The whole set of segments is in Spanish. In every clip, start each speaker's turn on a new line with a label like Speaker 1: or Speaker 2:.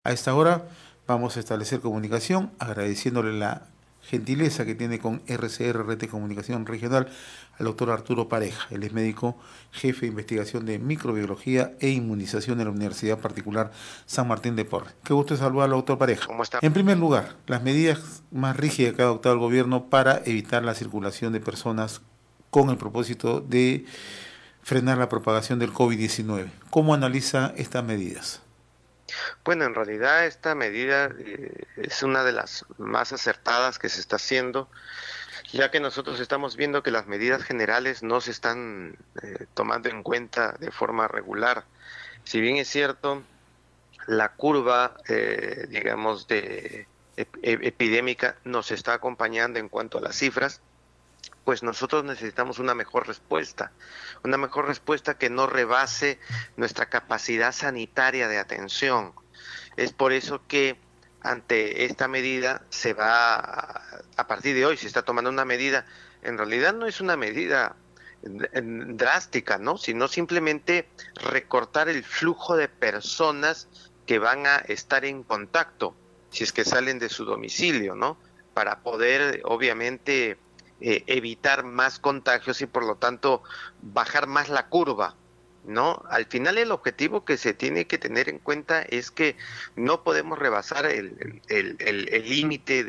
Speaker 1: A esta hora vamos a establecer comunicación agradeciéndole la gentileza que tiene con RCR Red de Comunicación Regional al doctor Arturo Pareja. Él es médico jefe de investigación de microbiología e inmunización de la Universidad Particular San Martín de Porres. Qué gusto saludarlo, doctor Pareja.
Speaker 2: ¿Cómo está?
Speaker 1: En primer lugar, las medidas más rígidas que ha adoptado el gobierno para evitar la circulación de personas con el propósito de frenar la propagación del COVID-19. ¿Cómo analiza estas medidas?
Speaker 2: Bueno, en realidad esta medida es una de las más acertadas que se está haciendo, ya que nosotros estamos viendo que las medidas generales no se están tomando en cuenta de forma regular. Si bien es cierto, la curva, digamos, epidémica nos está acompañando en cuanto a las cifras, pues nosotros necesitamos una mejor respuesta que no rebase nuestra capacidad sanitaria de atención. Es por eso que ante esta medida a partir de hoy se está tomando una medida, en realidad no es una medida drástica, ¿no? Sino simplemente recortar el flujo de personas que van a estar en contacto, si es que salen de su domicilio, ¿no? Para poder, obviamente, evitar más contagios y por lo tanto bajar más la curva, ¿no? Al final el objetivo que se tiene que tener en cuenta es que no podemos rebasar el límite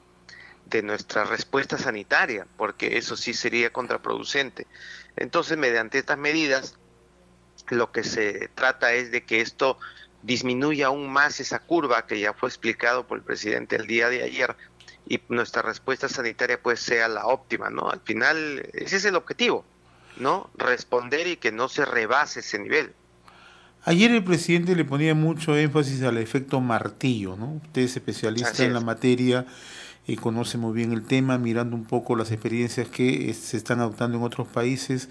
Speaker 2: de nuestra respuesta sanitaria, porque eso sí sería contraproducente. Entonces, mediante estas medidas, lo que se trata es de que esto disminuya aún más esa curva que ya fue explicado por el presidente el día de ayer y nuestra respuesta sanitaria pues sea la óptima, ¿no? Al final ese es el objetivo, ¿no? Responder y que no se rebase ese nivel.
Speaker 1: Ayer el presidente le ponía mucho énfasis al efecto martillo, ¿no? Usted es especialista
Speaker 2: Así
Speaker 1: en la
Speaker 2: es.
Speaker 1: materia y conoce muy bien el tema, mirando un poco las experiencias que se están adoptando en otros países.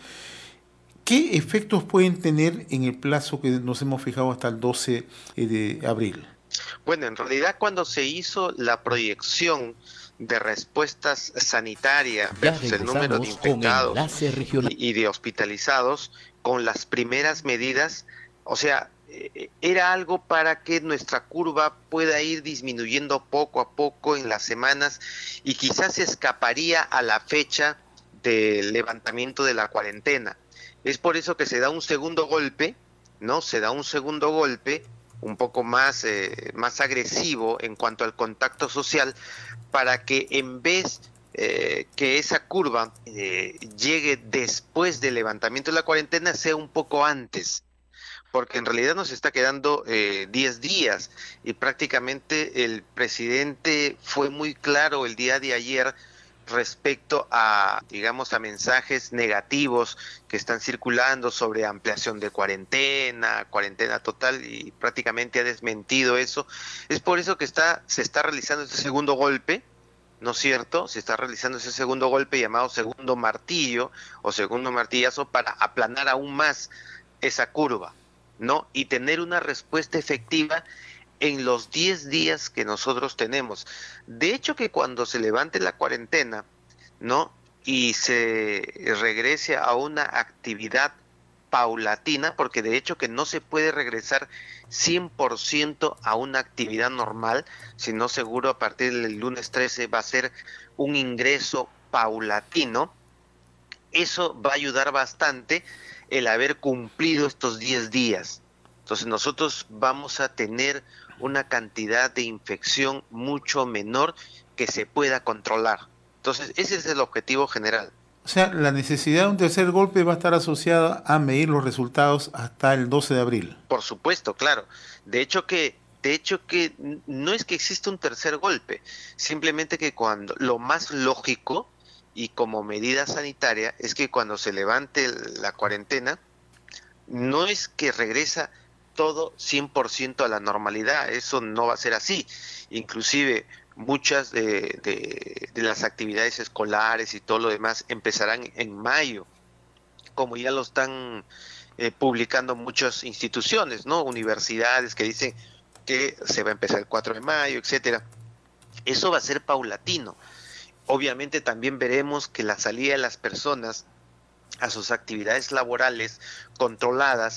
Speaker 1: ¿Qué efectos pueden tener en el plazo que nos hemos fijado hasta el 12 de abril?
Speaker 2: Bueno, en realidad cuando se hizo la proyección de respuestas sanitarias
Speaker 3: Ya
Speaker 2: versus el número de
Speaker 3: regresamos con
Speaker 2: infectados
Speaker 3: Enlace Regional.
Speaker 2: y de hospitalizados, con las primeras medidas, o sea, era algo para que nuestra curva pueda ir disminuyendo poco a poco en las semanas y quizás se escaparía a la fecha del levantamiento de la cuarentena. Es por eso que se da un segundo golpe, ¿no? Se da un segundo golpe un poco más agresivo en cuanto al contacto social, para que en vez que esa curva llegue después del levantamiento de la cuarentena, sea un poco antes, porque en realidad nos está quedando 10 días y prácticamente el presidente fue muy claro el día de ayer respecto a, digamos, a mensajes negativos que están circulando sobre ampliación de cuarentena, cuarentena total, y prácticamente ha desmentido eso. Es por eso que se está realizando ese segundo golpe, ¿no es cierto? Se está realizando ese segundo golpe llamado segundo martillo o segundo martillazo para aplanar aún más esa curva, ¿no? Y tener una respuesta efectiva en los 10 días que nosotros tenemos. De hecho, que cuando se levante la cuarentena, ¿no? Y se regrese a una actividad paulatina, porque de hecho que no se puede regresar 100% a una actividad normal, sino seguro a partir del lunes 13 va a ser un ingreso paulatino. Eso va a ayudar bastante el haber cumplido estos 10 días. Entonces nosotros vamos a tener una cantidad de infección mucho menor que se pueda controlar. Entonces ese es el objetivo general.
Speaker 1: O sea, la necesidad de un tercer golpe va a estar asociada a medir los resultados hasta el 12 de abril.
Speaker 2: Por supuesto, claro. De hecho que no es que exista un tercer golpe, simplemente que cuando lo más lógico y como medida sanitaria es que cuando se levante la cuarentena, no es que regresa todo 100% a la normalidad, eso no va a ser así. Inclusive muchas de las actividades escolares y todo lo demás empezarán en mayo, como ya lo están publicando muchas instituciones, ¿no? Universidades que dicen que se va a empezar el 4 de mayo, etcétera. Eso va a ser paulatino. Obviamente también veremos que la salida de las personas a sus actividades laborales controladas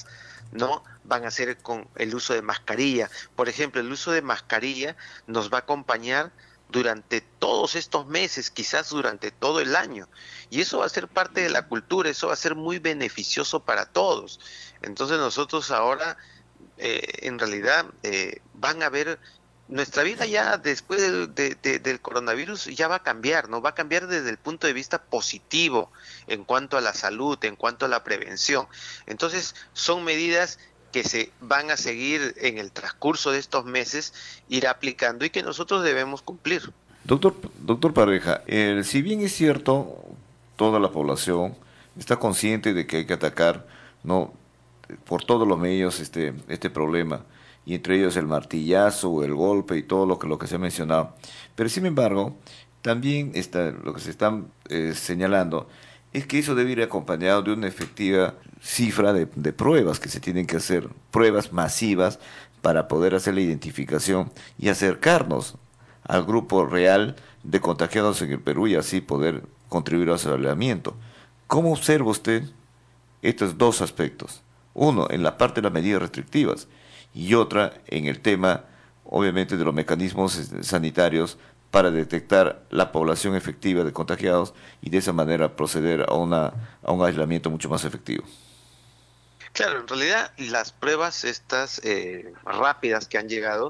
Speaker 2: ¿no? Van a ser con el uso de mascarilla. Por ejemplo, el uso de mascarilla nos va a acompañar durante todos estos meses, quizás durante todo el año. Y eso va a ser parte de la cultura, eso va a ser muy beneficioso para todos. Entonces nosotros ahora, en realidad, van a ver, nuestra vida ya después del coronavirus ya va a cambiar, ¿no? Va a cambiar desde el punto de vista positivo en cuanto a la salud, en cuanto a la prevención. Entonces, son medidas que se van a seguir en el transcurso de estos meses, ir aplicando y que nosotros debemos cumplir.
Speaker 3: Doctor Pareja, si bien es cierto, toda la población está consciente de que hay que atacar, no, por todos los medios este problema, y entre ellos el martillazo, el golpe y todo lo que se ha mencionado. Pero sin embargo, también lo que se está señalando es que eso debe ir acompañado de una efectiva cifra de pruebas que se tienen que hacer, pruebas masivas para poder hacer la identificación y acercarnos al grupo real de contagiados en el Perú y así poder contribuir a su aislamiento. ¿Cómo observa usted estos dos aspectos? Uno, en la parte de las medidas restrictivas y otra en el tema, obviamente, de los mecanismos sanitarios para detectar la población efectiva de contagiados y de esa manera proceder a un aislamiento mucho más efectivo.
Speaker 2: Claro, en realidad las pruebas estas rápidas que han llegado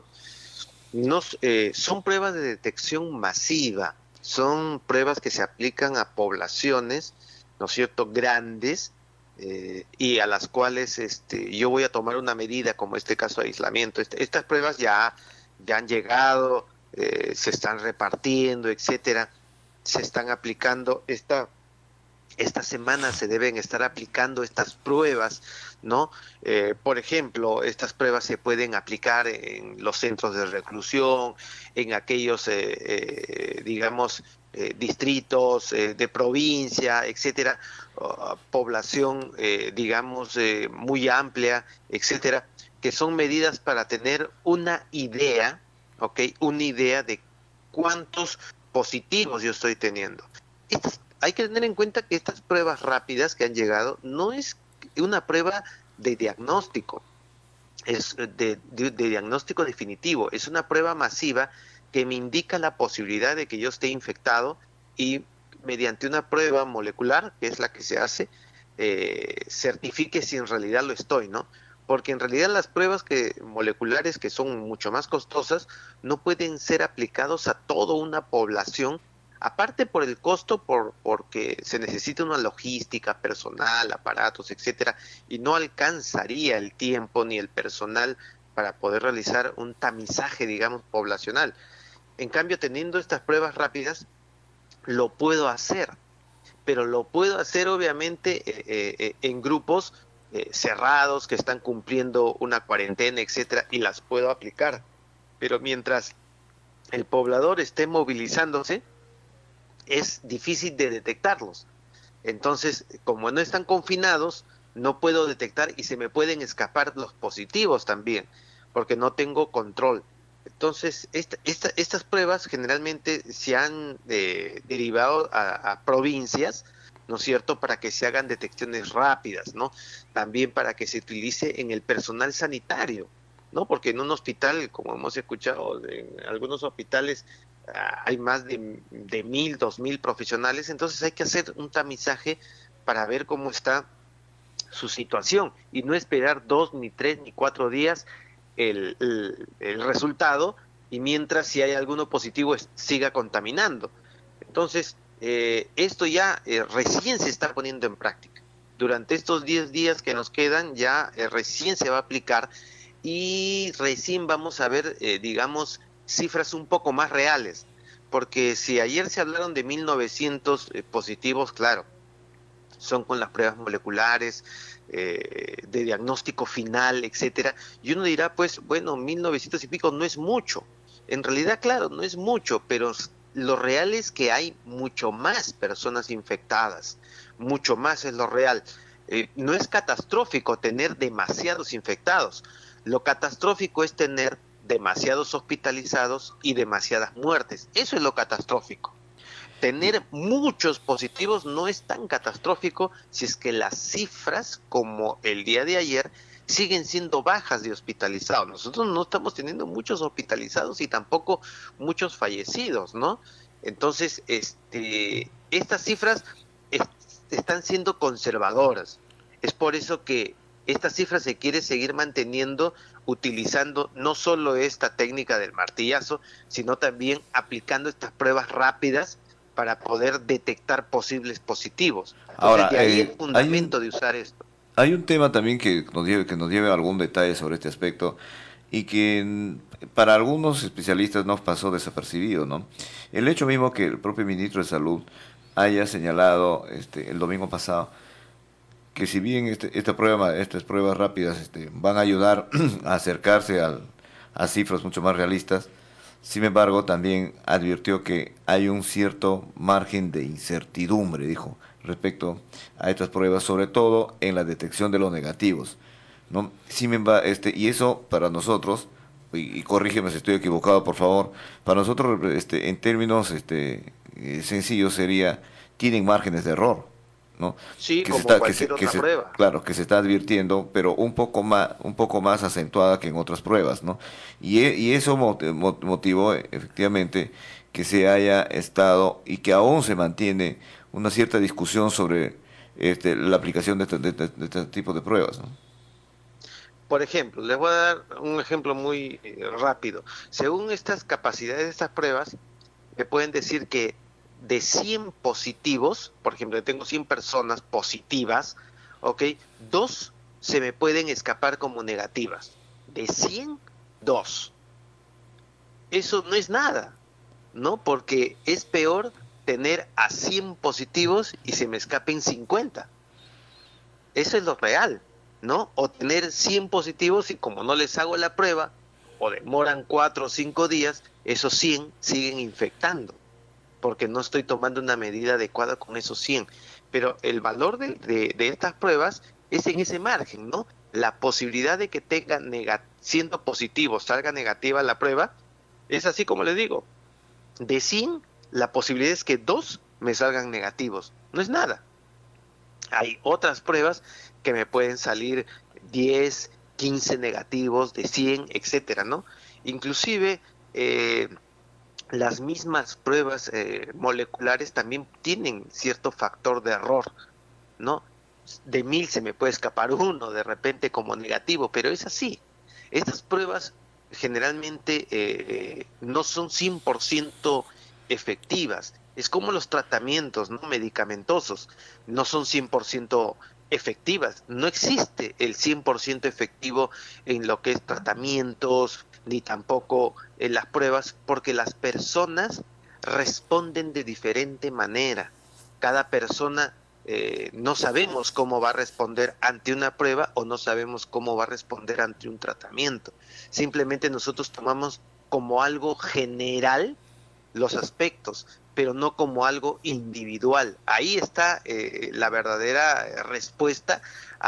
Speaker 2: son pruebas de detección masiva, son pruebas que se aplican a poblaciones, ¿no es cierto?, grandes, y a las cuales yo voy a tomar una medida, como este caso de aislamiento. Estas pruebas ya han llegado, se están repartiendo, etcétera, se están aplicando. Esta semana se deben estar aplicando estas pruebas, ¿no? Por ejemplo, estas pruebas se pueden aplicar en los centros de reclusión, en aquellos, digamos, distritos de provincia, etcétera, población, digamos, muy amplia, etcétera, que son medidas para tener una idea, ¿ok? Una idea de cuántos positivos yo estoy teniendo. Hay que tener en cuenta que estas pruebas rápidas que han llegado no es una prueba de diagnóstico, es de diagnóstico definitivo, es una prueba masiva que me indica la posibilidad de que yo esté infectado y mediante una prueba molecular, que es la que se hace, certifique si en realidad lo estoy, ¿no? Porque en realidad las pruebas moleculares, que son mucho más costosas, no pueden ser aplicados a toda una población. Aparte por el costo, porque se necesita una logística, personal, aparatos, etcétera, y no alcanzaría el tiempo ni el personal para poder realizar un tamizaje, digamos, poblacional. En cambio, teniendo estas pruebas rápidas, lo puedo hacer, pero lo puedo hacer obviamente en grupos cerrados que están cumpliendo una cuarentena, etcétera, y las puedo aplicar. Pero mientras el poblador esté movilizándose, es difícil de detectarlos. Entonces, como no están confinados, no puedo detectar y se me pueden escapar los positivos también, porque no tengo control. Entonces, estas pruebas generalmente se han derivado a provincias, ¿no es cierto?, para que se hagan detecciones rápidas, ¿no? También para que se utilice en el personal sanitario, ¿no? Porque en un hospital, como hemos escuchado, en algunos hospitales hay más de 1.000, 2.000 profesionales, entonces hay que hacer un tamizaje para ver cómo está su situación y no esperar 2, ni 3, ni 4 días el resultado, y mientras si hay alguno positivo siga contaminando. Entonces, esto ya recién se está poniendo en práctica. Durante estos 10 días que nos quedan ya recién se va a aplicar y recién vamos a ver, digamos, cifras un poco más reales, porque si ayer se hablaron de 1.900 positivos, claro, son con las pruebas moleculares, de diagnóstico final, etcétera, y uno dirá, pues, bueno, 1.900 y pico no es mucho. En realidad, claro, no es mucho, pero lo real es que hay mucho más personas infectadas, mucho más es lo real. No es catastrófico tener demasiados infectados, lo catastrófico es tener demasiados hospitalizados y demasiadas muertes. Eso es lo catastrófico. Tener muchos positivos no es tan catastrófico si es que las cifras, como el día de ayer, siguen siendo bajas de hospitalizados. Nosotros no estamos teniendo muchos hospitalizados y tampoco muchos fallecidos, ¿no? Entonces, estas cifras es- están siendo conservadoras. Es por eso que esta cifra se quiere seguir manteniendo utilizando no solo esta técnica del martillazo, sino también aplicando estas pruebas rápidas para poder detectar posibles positivos. Entonces,
Speaker 3: Ahora,
Speaker 2: de ahí el fundamento de usar esto.
Speaker 3: hay un tema también que nos lleve a algún detalle sobre este aspecto y que para algunos especialistas nos pasó desapercibido, ¿no? El hecho mismo que el propio ministro de Salud haya señalado el domingo pasado que si bien estas pruebas rápidas van a ayudar a acercarse a cifras mucho más realistas, sin embargo también advirtió que hay un cierto margen de incertidumbre, dijo, respecto a estas pruebas, sobre todo en la detección de los negativos, ¿no? Sin embargo, y eso para nosotros, y corrígeme si estoy equivocado, por favor, para nosotros, en términos sencillos sería, tienen márgenes de error, ¿no?
Speaker 2: Sí,
Speaker 3: Que se
Speaker 2: como
Speaker 3: está,
Speaker 2: cualquier otra prueba.
Speaker 3: claro, que se está advirtiendo, pero un poco más acentuada que en otras pruebas, ¿no? Y eso motivó efectivamente que se haya estado y que aún se mantiene una cierta discusión sobre la aplicación de este tipo de pruebas, ¿no?
Speaker 2: Por ejemplo, les voy a dar un ejemplo muy rápido. Según estas capacidades de estas pruebas, me pueden decir que de 100 positivos, por ejemplo, yo tengo 100 personas positivas, ¿ok? Dos se me pueden escapar como negativas. De 100, dos. Eso no es nada, ¿no? Porque es peor tener a 100 positivos y se me escapen 50. Eso es lo real, ¿no? O tener 100 positivos y como no les hago la prueba, o demoran 4 o 5 días, esos 100 siguen infectando, porque no estoy tomando una medida adecuada con esos 100. Pero el valor de estas pruebas es en ese margen, ¿no? La posibilidad de que tengan siendo positivo, salga negativa la prueba, es así como les digo, de 100, la posibilidad es que 2 me salgan negativos. No es nada. Hay otras pruebas que me pueden salir 10, 15 negativos de 100, etcétera, ¿no? Inclusive las mismas pruebas moleculares también tienen cierto factor de error, ¿no? De 1000 se me puede escapar uno de repente como negativo, pero es así. Estas pruebas generalmente no son 100% efectivas. Es como los tratamientos, ¿no? Medicamentosos, no son 100% efectivas. No existe el 100% efectivo en lo que es tratamientos, ni tampoco en las pruebas, porque las personas responden de diferente manera. Cada persona no sabemos cómo va a responder ante una prueba o no sabemos cómo va a responder ante un tratamiento. Simplemente nosotros tomamos como algo general los aspectos, pero no como algo individual. Ahí está la verdadera respuesta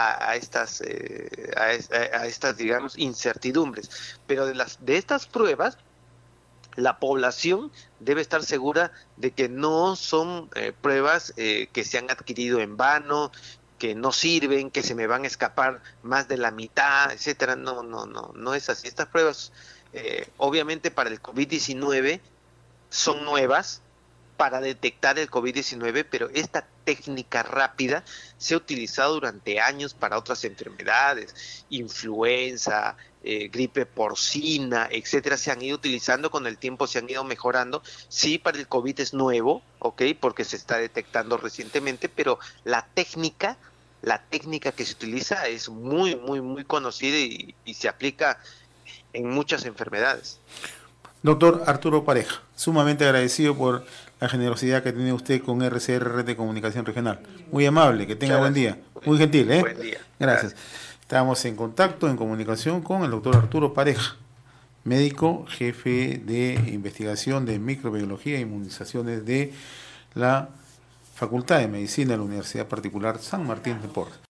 Speaker 2: a estas, digamos, incertidumbres. Pero de estas pruebas, la población debe estar segura de que no son pruebas que se han adquirido en vano, que no sirven, que se me van a escapar más de la mitad, etcétera. No, no, no, no es así. Estas pruebas, obviamente para el COVID-19 son nuevas para detectar el COVID-19, pero esta técnica rápida se ha utilizado durante años para otras enfermedades, influenza, gripe porcina, etcétera, se han ido utilizando con el tiempo, se han ido mejorando. Sí, para el COVID es nuevo, ¿ok? Porque se está detectando recientemente, pero la técnica que se utiliza es muy, muy, muy conocida y se aplica en muchas enfermedades.
Speaker 1: Doctor Arturo Pareja, sumamente agradecido por la generosidad que tiene usted con RCR Red de Comunicación Regional. Muy amable, que tenga
Speaker 2: Muchas
Speaker 1: buen
Speaker 2: gracias.
Speaker 1: día. Muy gentil, ¿eh?
Speaker 2: Buen día.
Speaker 1: Gracias.
Speaker 2: Gracias.
Speaker 1: Estamos en contacto, en comunicación con el doctor Arturo Pareja, médico, jefe de investigación de microbiología e inmunizaciones de la Facultad de Medicina de la Universidad Particular San Martín de Porres.